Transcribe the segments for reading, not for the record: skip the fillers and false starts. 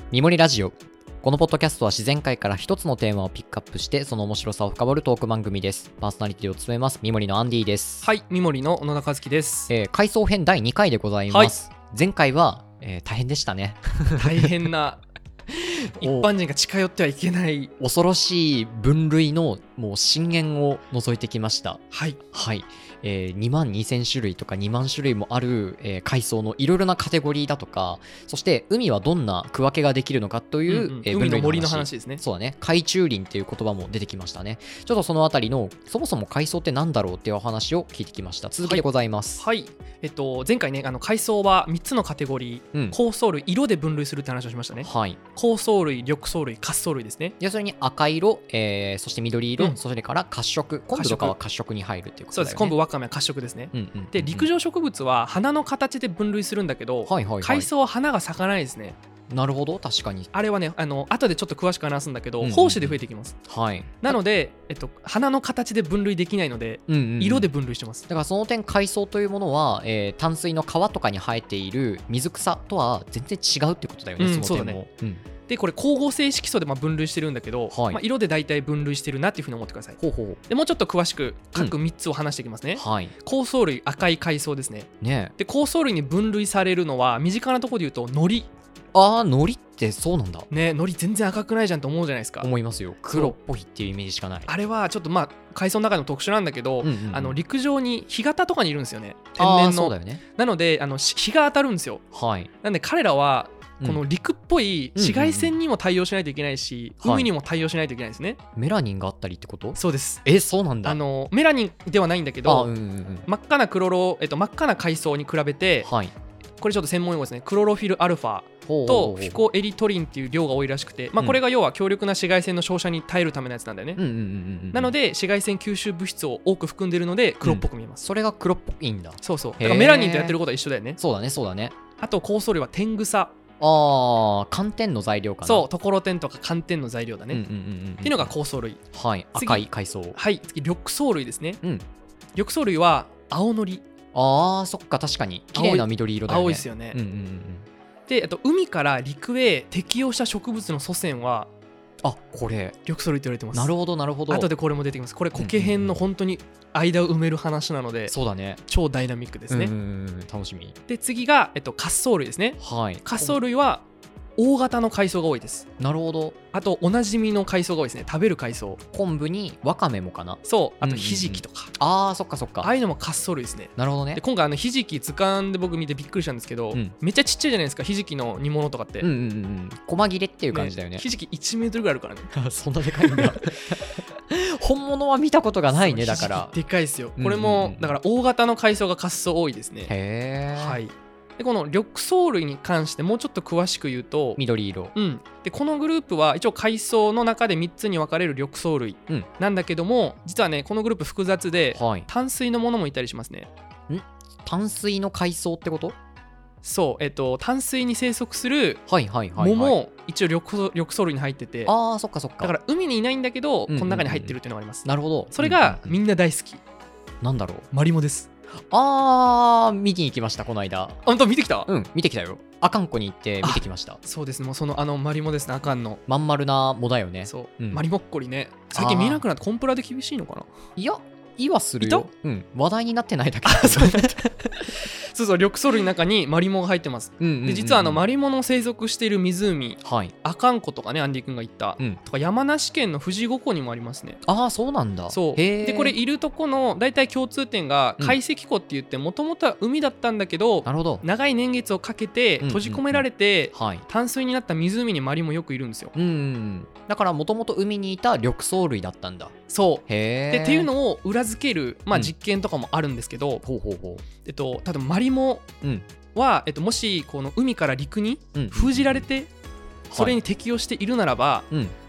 みもりラジオ。このポッドキャストは自然界から一つのテーマをピックアップしてその面白さを深掘るトーク番組です。パーソナリティを務めますみもりのアンディです。 はい、みもりの小野田和樹です。 回想編第2回でございます。前回は、大変でしたね。 大変な一般人が近寄ってはいけない恐ろしい分類のもう深淵を覗いてきました。 はい、 2万2000種類とか2万種類もある、海藻のいろいろなカテゴリーだとか、そして海はどんな区分けができるのかという、 海の森の話ですね。 そうだね。海中林っていう言葉も出てきましたね。ちょっとそのあたりのそもそも海藻ってなんだろうっていうお話を聞いてきました。続きでございます。 はい、前回ね海藻は3つのカテゴリー、紅藻類、色で分類するって話をしましたね。紅藻類、緑藻類、褐藻類ですね。 要するに赤色、そして緑色、それから褐色、昆布とかは褐色に入るっていうことだよね。 そうです。昆布、わかめは褐色ですね。で、陸上植物は花の形で分類するんだけど、海藻は花が咲かないですね。 なるほど、確かに。 あれはね、後でちょっと詳しく話すんだけど、胞子で増えていきます。なので、花の形で分類できないので、色で分類してます。 だからその点、海藻というものは、淡水の川とかに生えている水草とは全然違うってことだよね。その点も。 でこれ光合成色素で分類してるんだけど、色で大体分類してるなっていうふうに思ってください。でもうちょっと詳しく各3つを話していきますね。紅藻類、赤い海藻ですね。で紅藻類に分類されるのは身近なところで言うとノリ。 ノリってそうなんだね。ノリ全然赤くないじゃんと思うじゃないですか。 思いますよ。黒っぽいっていうイメージしかない。 あれはちょっと海藻の中でも特殊なんだけど、陸上に干潟とかにいるんですよね。天然の。 そうだよね。 なので日が当たるんですよ。なんで彼らはこの陸っぽい紫外線にも対応しないといけないし、海にも対応しないといけないですね。 メラニンがあったりってこと？ そうです。 そうなんだ。 メラニンではないんだけど、真っ赤な真っ赤な海藻に比べて、これちょっと専門用語ですね。クロロフィルアルファとフィコエリトリンっていう量が多いらしくて、これが要は強力な紫外線の照射に耐えるためのやつなんだよね。なので紫外線吸収物質を多く含んでるので黒っぽく見えます。 それが黒っぽいんだ。 そうそう。だからメラニンとやってることは一緒だよね。 そうだね、そうだね。 あと紅藻類は天草。 寒天の材料かな。 そう、ところてんとか寒天の材料だね。っていうのが紅藻類。 赤い海藻。 次緑藻類ですね。緑藻類は青のり。 そっか、確かに綺麗な緑色だよね。 青いですよね。で、海から陸へ適応した植物の祖先はこれ緑藻類って言われてます。 なるほどなるほど。 後でこれも出てきます。これ苔片の本当に間を埋める話なので、 そうだね、 超ダイナミックですね。 楽しみ。 で次が褐藻類ですね。褐藻類は大型の海藻が多いです。 なるほど。 あとおなじみの海藻が多いですね。食べる海藻、 昆布にわかめもかな。 そう、あとひじきとか。 そっかそっか。 ああいうのも褐藻類ですね。 なるほどね。 で今回ひじき図鑑で僕見てびっくりしたんですけど、めっちゃちっちゃいじゃないですか、ひじきの煮物とかって。 細切れっていう感じだよね。 ひじき1メートルぐらいあるからね。 そんなでかいんだ。本物は見たことがないね。だからでかいですよ。これもだから大型の海藻が褐藻多いですね。でこの緑藻類に関してもうちょっと詳しく言うと緑色、 でこのグループは一応海藻の中で3つに分かれる緑藻類なんだけども、実はねこのグループ複雑で、淡水のものもいたりしますね。 淡水の海藻ってこと？ そう、淡水に生息する藻も一応緑藻類に入ってて、 そっかそっか。 だから海にいないんだけど、この中に入ってるっていうのがあります。 なるほど。 それがみんな大好き。 なんだろう。 マリモです。 見に行きましたこの間。 本当見てきた？ 見てきたよ。阿寒湖に行って見てきました。 そうですね。もうそのマリモですね。阿寒のまん丸な藻だよね。 そう、マリモっこりね。最近見えなくなってコンプラで厳しいのかな。 いやはするよ。話題になってないだけ。 そう緑藻類の中にマリモが入ってます。で実はマリモの生息している湖、阿寒湖とかね、アンディ君が言った、とか山梨県の富士五湖にもありますね。 そうなんだ。 そうでこれいるとこの大体共通点が海積湖って言って、もともとは海だったんだけど、長い年月をかけて閉じ込められて淡水になった湖にマリモよくいるんですよ。 だからもともと海にいた緑藻類だったんだ。 そうでっていうのを裏付ける、実験とかもあるんですけど、例えばマリモは、もしこの海から陸に封じられて、それに適応しているならば、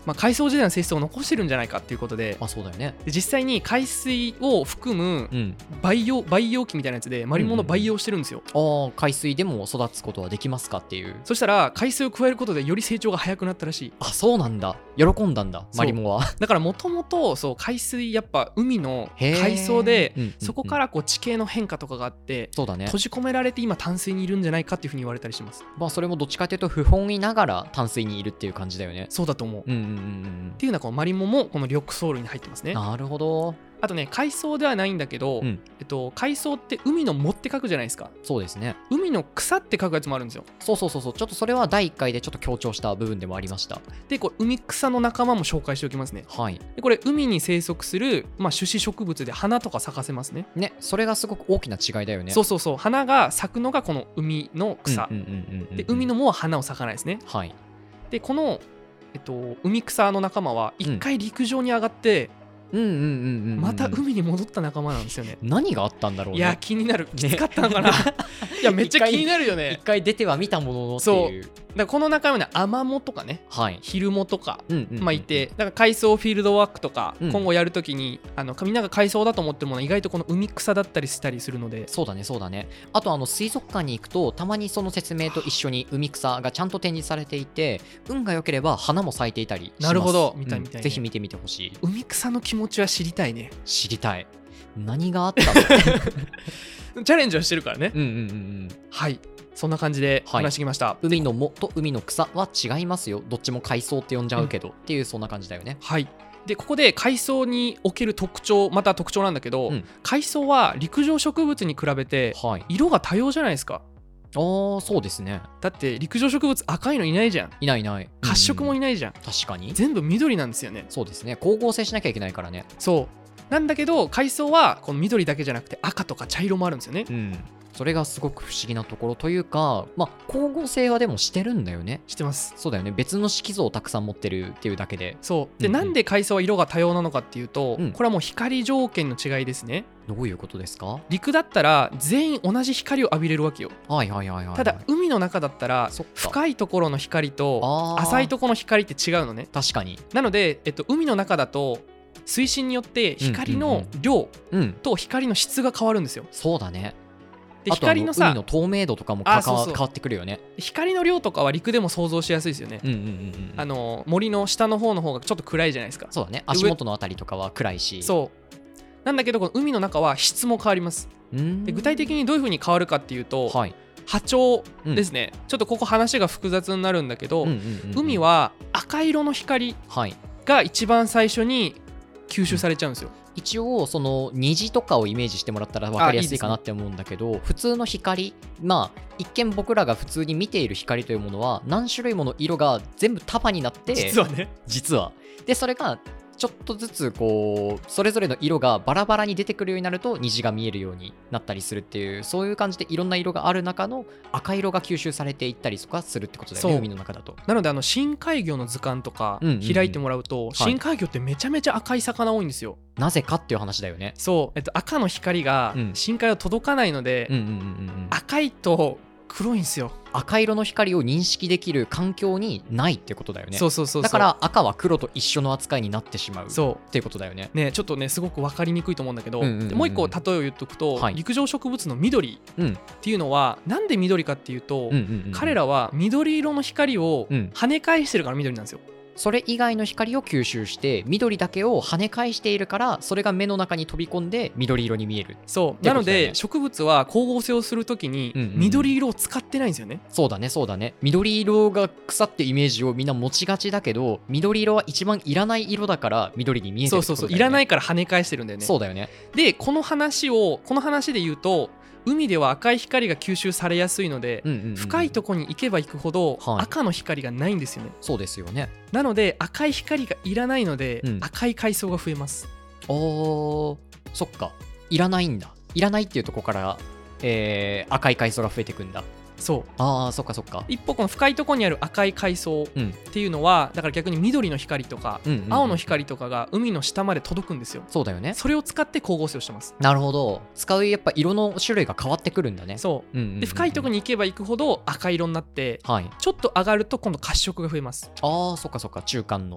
海藻時代の性質を残してるんじゃないかっていうことで、 そうだよね。 で実際に海水を含む培養基みたいなやつでマリモの培養してるんですよ。 海水でも育つことはできますかっていう。 そしたら海水を加えることでより成長が早くなったらしい。 そうなんだ。喜んだんだマリモは。 だからもともと海水やっぱ海の海藻で、そこから地形の変化とかがあって、 そうだね、 閉じ込められて今淡水にいるんじゃないかっていうふうに言われたりします。 それもどっちかというと不本意ながら淡水にいるっていう感じだよね。 そうだと思う。っていうのはこのマリモもこの緑藻類に入ってますね。 なるほど。 あとね、海藻ではないんだけど、海藻って海の藻って書くじゃないですか。 そうですね。 海の草って書くやつもあるんですよ。 そうちょっとそれは第1回でちょっと強調した部分でもありました。 でこれ海草の仲間も紹介しておきますね。 はい。 でこれ海に生息する、種子植物で花とか咲かせますね。 それがすごく大きな違いだよね。 そう花が咲くのがこの海の草で、海の藻は花を咲かないですね。 はい。 でこの、海草の仲間は一回陸上に上がって、また海に戻った仲間なんですよね。 何があったんだろうね。 いや気になる。きつかったのかな。いやめっちゃ気になるよね。 一回出ては見たもののっていう。 だからこの仲間ね、アマモとかね、ヒルモとかいて、だから海藻フィールドワークとか今後やるときにみんなが海藻だと思ってるものは意外とこの海草だったりしたりするので。 そうだね。あと水族館に行くとたまにその説明と一緒に海草がちゃんと展示されていて、運が良ければ花も咲いていたりします。 なるほど。見たい、 ぜひ見てみてほしい。 海草の気持ちは知りたいね。 知りたい。何があったの。チャレンジはしてるからね。はい、そんな感じで話してきました。 海の藻と海の草は違いますよ。どっちも海藻って呼んじゃうけど、っていうそんな感じだよね。 はい。でここで海藻における特徴なんだけど、海藻は陸上植物に比べて色が多様じゃないですか。 そうですね。 だって陸上植物赤いのいないじゃん。 いない。 褐色もいないじゃん。 確かに。 全部緑なんですよね。 そうですね。光合成しなきゃいけないからね。 そうなんだけど海藻はこの緑だけじゃなくて赤とか茶色もあるんですよね。 それがすごく不思議なところというか、光合成はでもしてるんだよね。 してます。 そうだよね。別の色素をたくさん持ってるっていうだけで。 で、なんで海藻は色が多様なのかっていうと、これはもう光条件の違いですね。 どういうことですか？ 陸だったら全員同じ光を浴びれるわけよ。ただ海の中だったら深いところの光と浅いところの光って違うのね。 確かに。 なので、海の中だと水深によって光の量と光の質が変わるんですよ。 そうだね。 で光の海の透明度とかも変わってくるよね。 光の量とかは陸でも想像しやすいですよね。森の下の方の方がちょっと暗いじゃないですか。 そうだね。足元のあたりとかは暗いし。 なんだけどこの海の中は質も変わります。で具体的にどういう風に変わるかっていうと、波長ですね。ちょっとここ話が複雑になるんだけど、海は赤色の光が一番最初に吸収されちゃうんですよ。 一応その虹とかをイメージしてもらったら分かりやすいかなって思うんだけど、普通の光、一見僕らが普通に見ている光というものは何種類もの色が全部束になって、実はでそれがちょっとずつそれぞれの色がバラバラに出てくるようになると虹が見えるようになったりするっていう、そういう感じでいろんな色がある中の赤色が吸収されていったりとかするってことだよね。海の中だと。 なので深海魚の図鑑とか開いてもらうと、深海魚ってめちゃめちゃ赤い魚多いんですよ。 なぜかっていう話だよね。 赤の光が深海は届かないので、赤いと黒いんですよ。 赤色の光を認識できる環境にないってことだよね。だから赤は黒と一緒の扱いになってしまうっていうことだよね。 ちょっとねすごく分かりにくいと思うんだけど、もう一個例えを言っとくと、陸上植物の緑っていうのはなんで緑かっていうと、彼らは緑色の光を跳ね返してるから緑なんですよ。 それ以外の光を吸収して緑だけを跳ね返しているから、それが目の中に飛び込んで緑色に見える。 なので植物は光合成をするときに緑色を使ってないんですよね。 そうだね。緑色が草ってイメージをみんな持ちがちだけど、緑色は一番いらない色だから緑に見えてるってことだよね。 いらないから跳ね返してるんだよね。 そうだよね。 でこの話で言うと、海では赤い光が吸収されやすいので、深いところに行けば行くほど赤の光がないんですよね。 そうですよね。 なので赤い光がいらないので、赤い海藻が増えます。 そっか。いらないんだ。いらないっていうところから、赤い海藻が増えていくんだ。そっか。 一方この深いところにある赤い海藻っていうのは、だから逆に緑の光とか青の光とかが海の下まで届くんですよ。 そうだよね。 それを使って光合成をしてます。 なるほど。使うやっぱ色の種類が変わってくるんだね。 で深いところに行けば行くほど赤色になって、ちょっと上がると今度褐色が増えます。 そっか。中間の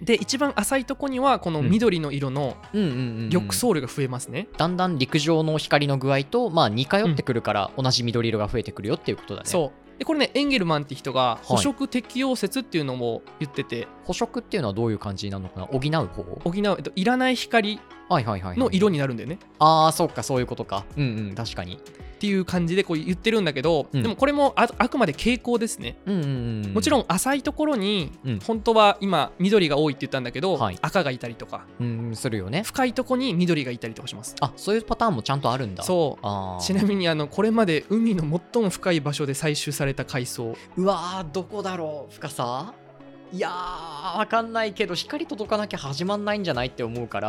で一番浅いとこにはこの緑の色の緑藻類が増えますね。 だんだん陸上の光の具合とまあ似通ってくるから同じ緑色が増えてくるよっていうことだね。 そうでこれねエンゲルマンって人が補色適応説っていうのも言ってて、 補色っていうのはどういう感じになるのかな。補う方、 補う、いらない光の色になるんだよね。 ああそうかそういうことか。確かにっていう感じでこう言ってるんだけど、でもこれも あくまで傾向ですね。もちろん浅いところに本当は今緑が多いって言ったんだけど、赤がいたりとかするよね。 深いところに緑がいたりとかします。 あ、そういうパターンもちゃんとあるんだ。 そうちなみにこれまで海の最も深い場所で採集された海藻、 うわーどこだろう。深さいやーわかんないけど光届かなきゃ始まんないんじゃないって思うから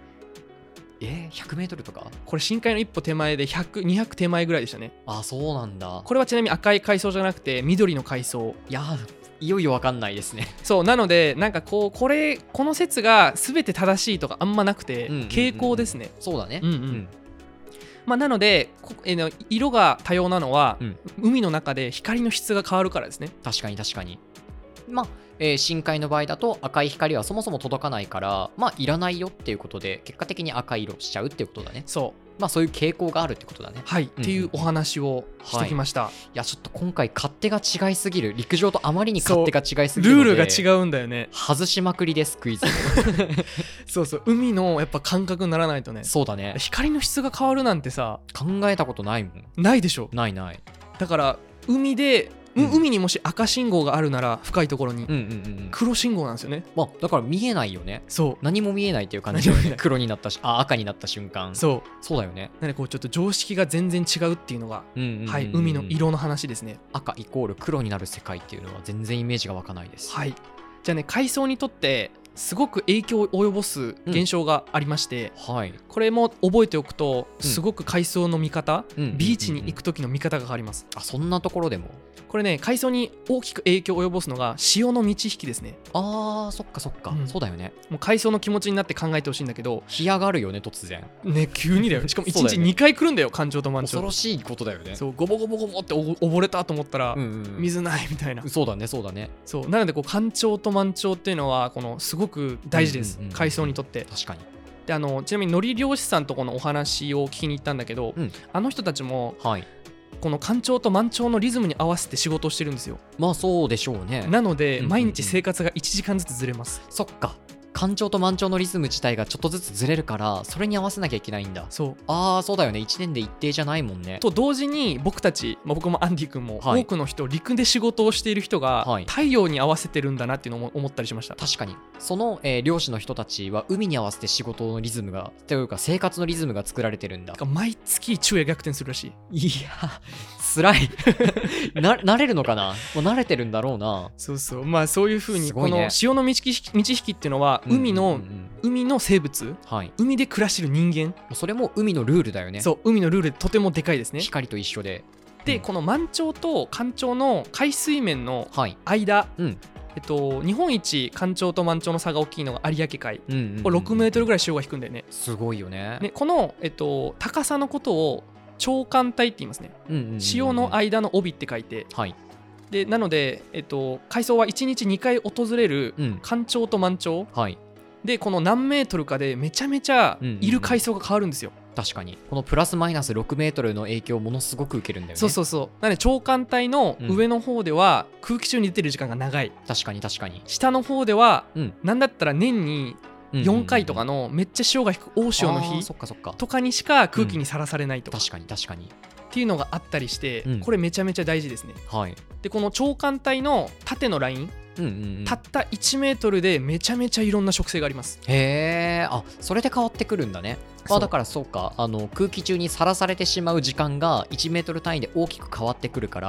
、100メートルとか。 これ深海の一歩手前で100、200手前ぐらいでしたね。 あ、そうなんだ。 これはちなみに赤い海藻じゃなくて緑の海藻。 いよいよわかんないですね。 そうなのでなんかこの説が全て正しいとかあんまなくて、傾向ですね。 そうだね。 まあ、なので色が多様なのは、海の中で光の質が変わるからですね。 確かに確かに。まあ深海の場合だと赤い光はそもそも届かないからまあいらないよっていうことで結果的に赤色しちゃうっていうことだね。まあそういう傾向があるってことだね。 はい、っていうお話をしてきました。 いやちょっと今回勝手が違いすぎる。陸上とあまりに勝手が違いすぎるのでルールが違うんだよね。 外しまくりですクイズ。 そう海のやっぱ感覚にならないとね。 そうだね。 光の質が変わるなんてさ考えたことないもん。 ないでしょ。 ない。 だから海にもし赤信号があるなら深いところに黒信号なんですよね。 だから見えないよね。何も見えないっていう感じで黒になった赤になった瞬間。そうだよね。 なのでこうちょっと常識が全然違うっていうのが海の色の話ですね。 赤イコール黒になる世界っていうのは全然イメージが湧かないです。 はい。じゃあね海藻にとってすごく影響を及ぼす現象がありまして、これも覚えておくとすごく海藻の見方、ビーチに行く時の見方が変わります。 あ、そんなところでも。 これね海藻に大きく影響を及ぼすのが潮の満ち引きですね。 あーそっか、そうだよね。 もう海藻の気持ちになって考えてほしいんだけど、 干上がるよね突然ね。急にだよ。しかも1日2回来るんだよ干潮と満潮。 恐ろしいことだよね。 そうゴボゴボゴボって溺れたと思ったら水ないみたいな。 そうだね。 そうなのでこう干潮と満潮っていうのはこのすごく大事です、海藻にとって。 確かに。 でちなみに海苔漁師さんとこのお話を聞きに行ったんだけど、あの人たちも、この干潮と満潮のリズムに合わせて仕事をしてるんですよ。 まあそうでしょうね。 なので毎日生活が1時間ずつずれます。 そっか。干潮と満潮のリズム自体がちょっとずつずれるからそれに合わせなきゃいけないんだ。そうだよね。1年で一定じゃないもんね。 と同時に僕たち、僕もアンディ君も、多くの人陸で仕事をしている人が、太陽に合わせてるんだなっていうのを思ったりしました。 確かにその、漁師の人たちは海に合わせて仕事のリズムがというか生活のリズムが作られてるんだ。 毎月昼夜逆転するらしい。 いや辛い。慣れるのかな。もう慣れてるんだろうな。 まあそういう風にこの潮の満ち引きっていうのは海の生物、海で暮らしてる人間、 それも海のルールだよね。 海のルールでとてもでかいですね。 光と一緒で。 でこの満潮と干潮の海水面の間、日本一干潮と満潮の差が大きいのが有明海、これ6メートルぐらい潮が引くんだよね。 すごいよね。 この、高さのことを潮間帯って言いますね。潮の間の帯って書いて、でなので、海藻は1日2回訪れる干潮と満潮、でこの何メートルかでめちゃめちゃいる海藻が変わるんですよ。 確かにこのプラスマイナス6メートルの影響をものすごく受けるんだよね。 なので潮間帯の上の方では空気中に出てる時間が長い。 確かに下の方では、なんだったら年に4回とかのめっちゃ潮が引く大潮の日とかにしか空気にさらされないとか、 確かにっていうのがあったりして、これめちゃめちゃ大事ですね。でこの潮間帯の縦のライン、たった1メートルでめちゃめちゃいろんな植生があります。 へー、それで変わってくるんだね。だからそうか、空気中にさらされてしまう時間が1メートル単位で大きく変わってくるから、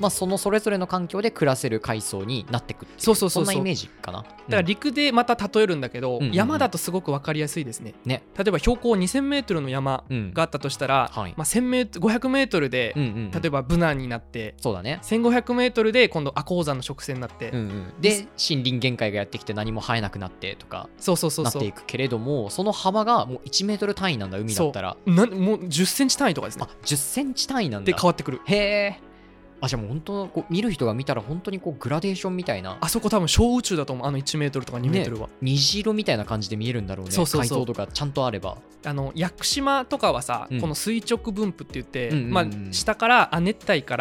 それぞれの環境で暮らせる海藻になってくっていう、そんなイメージかな。だから陸でまた例えるんだけど、山だとすごく分かりやすいですね。例えば標高2000メートルの山があったとしたら、500メートルで、例えばブナになって、1500メートルで今度亜鉱山の植生になって、で森林限界がやってきて何も生えなくなってとかなっていくけれども、その幅がもう1メートル単位なんだ。海だったらもう 10センチ単位とかですね。 10センチ単位なんだ。 で変わってくる。 へー。 じゃあもう本当こう見る人が見たら本当にこうグラデーションみたいな、 あそこ多分小宇宙だと思う、1メートルとか2メートルは、 虹色みたいな感じで見えるんだろうね。 そうそうそう、 解像度がちゃんとあれば。 屋久島とかはさ、この垂直分布って言って、下から熱帯から、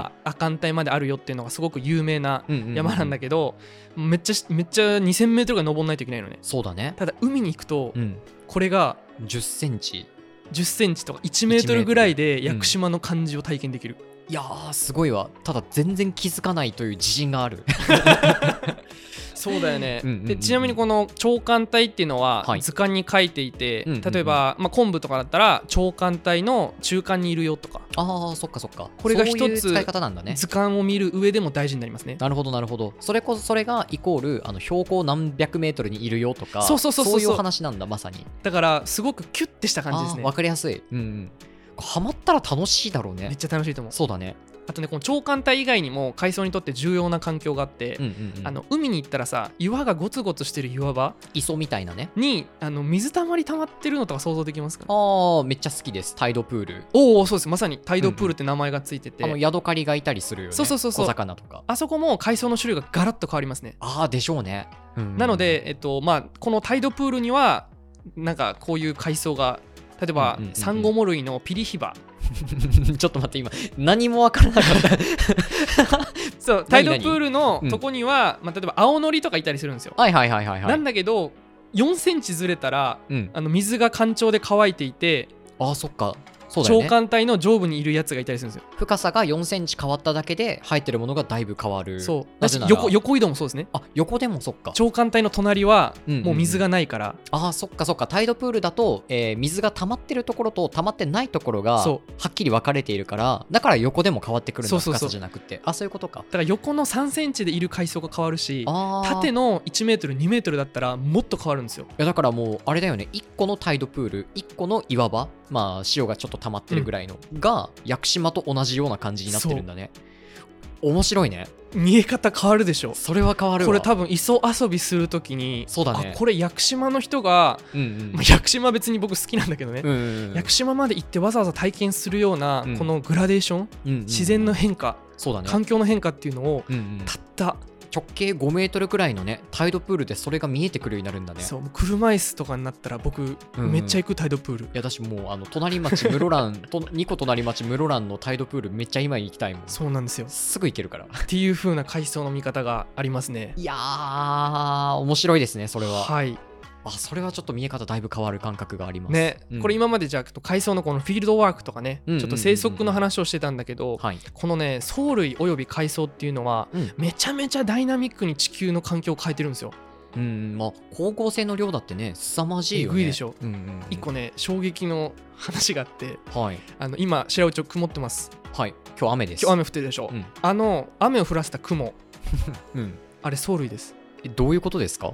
亜寒帯まであるよっていうのがすごく有名な山なんだけど、めっちゃ2000メートルが登んないといけないのね。 そうだね。 ただ海に行くと、これが 10センチとか1メートルぐらいで屋久島の感じを体験できる。 いやーすごいわ。ただ全然気づかないという自信がある。 そうだよね。でちなみにこの長寒帯っていうのは図鑑に書いていて、例えば、昆布とかだったら長寒帯の中間にいるよとか。 ああ、そっかそっか。 これが一つ使い方なんだね。 図鑑を見る上でも大事になりますね。 なるほどなるほど。それがイコール標高何百メートルにいるよとか、 そういう話なんだ。まさにだからすごくキュッてした感じですね。 わかりやすい。ハマったら楽しいだろうね。 めっちゃ楽しいと思う。 そうだね。 あとね、この長寒帯以外にも海藻にとって重要な環境があって、海に行ったらさ、岩がゴツゴツしてる岩場磯みたいなねに水たまり溜まってるのとか想像できますか？ めっちゃ好きです。タイドプール。 おお、そうです。まさにタイドプールって名前がついてて、 ヤドカリがいたりするよね。そう小魚とか。 あそこも海藻の種類がガラッと変わりますね。 でしょうね。 なので、このタイドプールにはなんかこういう海藻が、例えばサンゴモ類のピリヒバちょっと待って、今何も分からなかったそう、タイドプールのとこには、例えば青のりとかいたりするんですよ。なんだけど4センチずれたら、水が干潮で乾いていて、 そっか、そうだよね、 長寒帯の上部にいるやつがいたりするんですよ。 深さが4センチ変わっただけで生えてるものがだいぶ変わる。 そうだし、横移動もそうですね。 横でもそっか。 長寒帯の隣はもう水がないから、 そっかそっか。タイドプールだと、水が溜まってるところと溜まってないところがはっきり分かれているから、だから横でも変わってくるんだ。深さじゃなくて。そういうことか。 だから横の3センチでいる海藻が変わるし、縦の1メートル2メートルだったらもっと変わるんですよ。 いやだからもうあれだよね、1個のタイドプール、1個の岩場、潮がちょっと溜まってるぐらいの、が屋久島と同じような感じになってるんだね。面白いね。 見え方変わるでしょ。 それは変わるわ。 これ多分磯遊びするときに、 そうだね、 これ屋久島の人が、屋久島別に僕好きなんだけどね、屋久島まで行ってわざわざ体験するような、このグラデーション、自然の変化、そうだね、環境の変化っていうのを、たった直径5メートルくらいのねタイドプールでそれが見えてくるようになるんだね。 そう、車椅子とかになったら僕、めっちゃ行くタイドプール。いやだし、もう隣町室蘭2個隣町室蘭のタイドプールめっちゃ今行きたいもん。 そうなんですよ。 すぐ行けるからっていう風な海藻の見方がありますね。 いやー面白いですね、それは。 はい、 それはちょっと見え方だいぶ変わる感覚がありますね。これ今までじゃあ海藻のこのフィールドワークとかね、ちょっと生息の話をしてたんだけど、このね藻類および海藻っていうのは、めちゃめちゃダイナミックに地球の環境を変えてるんですよ。 光合成の量だってね凄まじいよね。 えぐいでしょ。一個ね衝撃の話があって、今白内曇ってます。 今日雨です。 今日雨降ってるでしょ。雨を降らせた雲、あれ藻類です。 どういうことですか？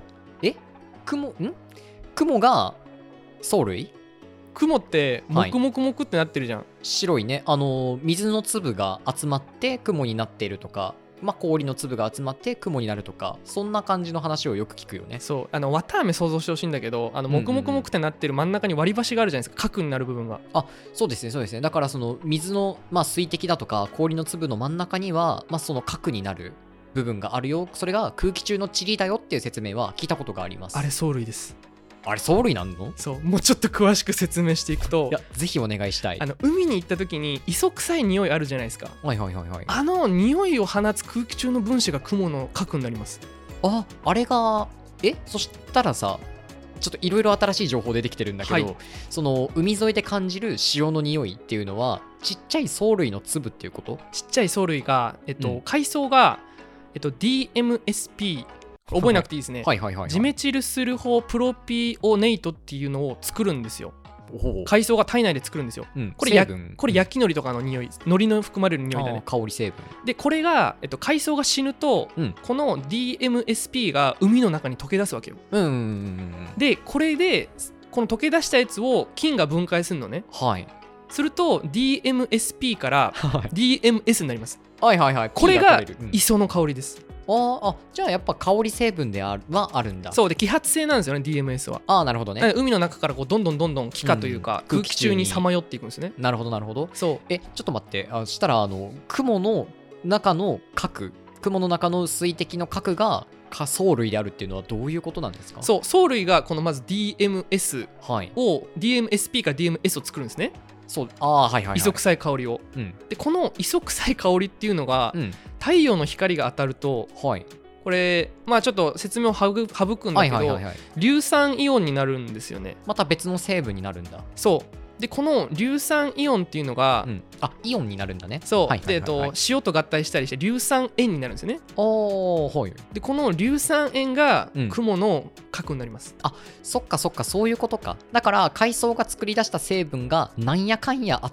雲が藻類？ 雲ってもくもくもくってなってるじゃん。 白いね、水の粒が集まって雲になっているとか、氷の粒が集まって雲になるとか、そんな感じの話をよく聞くよね。 そう、綿あめ想像してほしいんだけど、もくもくもくってなってる真ん中に割り箸があるじゃないですか、核になる部分が。 そうですねそうですね。だからその水の、水滴だとか氷の粒の真ん中には、その核になる部分があるよ。それが空気中の塵だよっていう説明は聞いたことがあります。 あれ藻類です。 あれ藻類なんの？ そう、もうちょっと詳しく説明していくと、 いやぜひお願いしたい。 海に行った時に磯臭い匂いあるじゃないですか。匂いを放つ空気中の分子が雲の核になります。 あれがそしたらさ、ちょっといろいろ新しい情報出てきてるんだけど、その海沿いで感じる潮の匂いっていうのはちっちゃい藻類の粒っていうこと？ ちっちゃい藻類が、海藻が、DMSP、覚えなくていいですね。ジメチルスルホプロピオネイトっていうのを作るんですよ。海藻が体内で作るんですよ。これ焼き海苔とかの匂い、海苔の含まれる匂いだね。 香り成分で、これが、海藻が死ぬと、この DMSP が海の中に溶け出すわけよ。でこれでこの溶け出したやつを菌が分解するのね。すると DMSP から DMS になります。これが磯の香りです。 じゃあやっぱ香り成分ではあるんだ。 そうで、揮発性なんですよね DMS は。 なるほどね。 海の中からこうどんどん気化というか、空気中にさまよっていくんですね。 なるほど。 そう。 ちょっと待って、したら雲の中の核、雲の中の水滴の核が藻類であるっていうのはどういうことなんですか？ そう、藻類がこのまず DMS を、DMSP から DMS を作るんですね。 そう、はいはいはい、 磯臭い香りを、でこの磯臭い香りっていうのが、太陽の光が当たると、これまあちょっと説明を省くんだけど、硫酸イオンになるんですよね。 また別の成分になるんだ。 そうでこの硫酸イオンっていうのが、 イオンになるんだね。 そう、で塩と合体したりして硫酸塩になるんですよね。でこの硫酸塩が雲の核になります。 そっかそっか、そういうことか。だから海藻が作り出した成分がなんやかんやあって、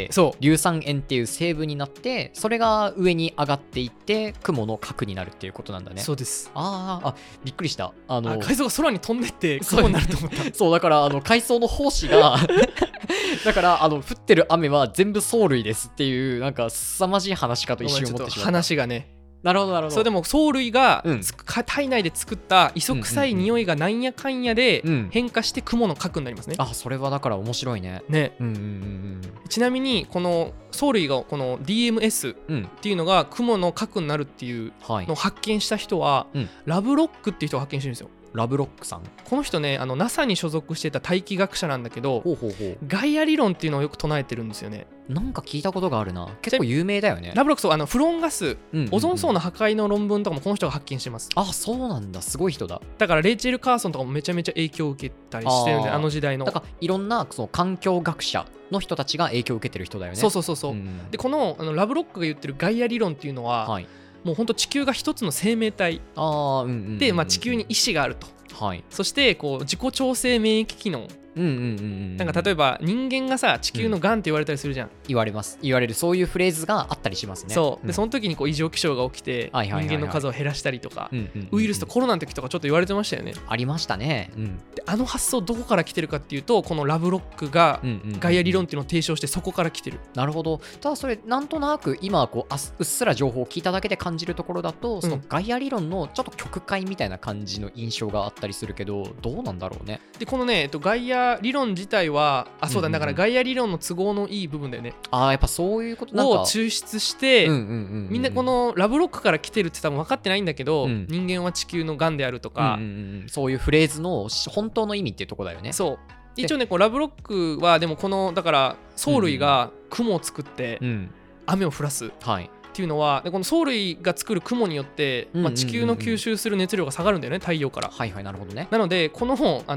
硫酸塩っていう成分になって、それが上に上がっていって雲の核になるっていうことなんだね。 そうです。 びっくりした。 海藻が空に飛んでって雲になると思った。 そうだから海藻の胞子がだから降ってる雨は全部藻類ですっていう、なんか凄まじい話かと一瞬思ってしまった。 話がね。 なるほどなるほど。 それでも藻類が、体内で作った磯臭い匂いがなんやかんやで変化して雲の核になりますね。 それはだから面白いね。 ちなみにこの藻類がこの DMS っていうのが雲の核になるっていうのを発見した人は、ラブロックっていう人が発見してるんですよ。 ラブロックさん、 この人ね、NASA に所属していた大気学者なんだけど、ガイア理論っていうのをよく唱えてるんですよね。 なんか聞いたことがあるな。結構有名だよね。 ラブロック、そうフロンガス、オゾン層の破壊の論文とかもこの人が発見してます。 そうなんだ、すごい人だ。 だからレイチェル・カーソンとかもめちゃめちゃ影響を受けたりしてるんで、あの時代の。 だからいろんなその環境学者の人たちが影響を受けてる人だよね。 そう、でこのラブロックが言ってるガイア理論っていうのは、もう本当地球が一つの生命体で、地球に意志があると。そしてこう自己調整免疫機能、なんか例えば人間がさ、地球のがんって言われたりするじゃん。 言われる、そういうフレーズがあったりしますね。 でその時にこう異常気象が起きて人間の数を減らしたりとか、ウイルスとコロナの時とかちょっと言われてましたよね。 ありましたね。 で発想どこから来てるかっていうと、このラブロックがガイア理論っていうのを提唱して、そこから来てる。 なるほど。ただそれなんとなく今こううっすら情報を聞いただけで感じるところだと、そのガイア理論のちょっと極快みたいな感じの印象があったりするけど、どうなんだろうね。 でこのね、ガイア理論自体はそうだ、だからガイア理論の都合のいい部分だよね。 やっぱそういうことを抽出して、みんなこのラブロックから来てるって多分分かってないんだけど、人間は地球のがんであるとか、 そういうフレーズの本当の意味っていうところだよね。 そう一応ね、こうラブロックはでもこのだから藻類が雲を作って雨を降らすっていうのは、でこの藻類が作る雲によって、地球の吸収する熱量が下がるんだよね、太陽から。 なるほどね。 なのでこの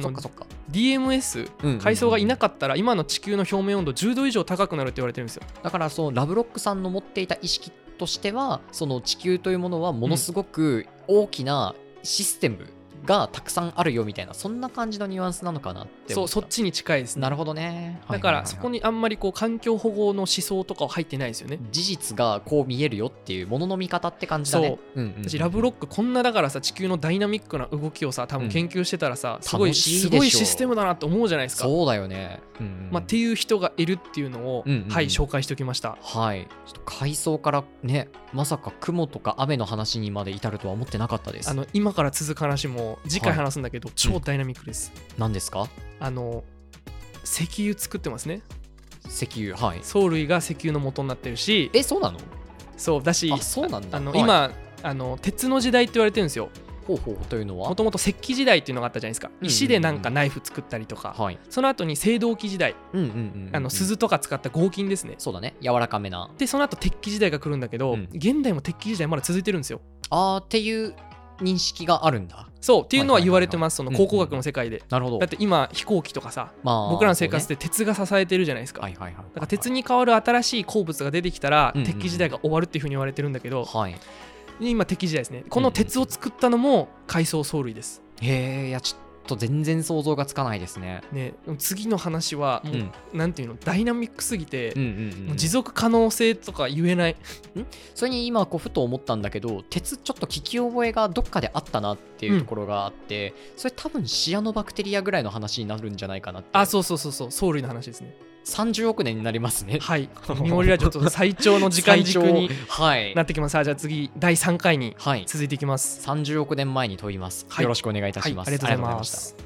DMS 海藻がいなかったら、今の地球の表面温度10度以上高くなるって言われてるんですよ。 だからそのラブロックさんの持っていた意識としては、その地球というものはものすごく大きなシステムがたくさんあるよみたいな、そんな感じのニュアンスなのかなって思った。 そっちに近いですね。 なるほどね。 だからそこにあんまりこう環境保護の思想とかは入ってないですよね。 事実がこう見えるよっていうものの見方って感じだね。 私ラブロックこんなだからさ、地球のダイナミックな動きをさ多分研究してたらさ、すごいシステムだなって思うじゃないですか。 そうだよね。 っていう人がいるっていうのを紹介しておきました。 ちょっと海藻からね、まさか雲とか雨の話にまで至るとは思ってなかったです。 今から続く話も次回話すんだけど、超ダイナミックです。 何ですか？ 石油作ってますね。 石油、 藻類が石油の元になってるし。 そうなの？ そうだし、 そうなんだ。 今鉄の時代って言われてるんですよ。 というのは、 もともと石器時代っていうのがあったじゃないですか。石でなんかナイフ作ったりとか、その後に青銅器時代、鈴とか使った合金ですね。 そうだね、柔らかめな。 でその後鉄器時代が来るんだけど、現代も鉄器時代まだ続いてるんですよ。 っていう認識があるんだ。 そうっていうのは言われてます。その考古学の世界で。 なるほど。 だって今飛行機とかさ、僕らの生活で鉄が支えてるじゃないですか。だから鉄に代わる新しい鉱物が出てきたら、鉄器時代が終わるっていうふうに言われてるんだけど、今鉄器時代ですね。この鉄を作ったのも海藻藻類です。 いやちょっと全然想像がつかないですね。 次の話はもう、なんていうの、ダイナミックすぎて、もう持続可能性とか言えない。 それに今ふと思ったんだけど、鉄ちょっと聞き覚えがどっかであったなっていうところがあって、それ多分シアノバクテリアぐらいの話になるんじゃないかなって。 そう藻類の話ですね。 30億年になりますね。 ミモリラジオと最長の時間軸になってきます。じゃあ次第3回に続いていきます。 30億年前に問います。よろしくお願いいたします。 ありがとうございます。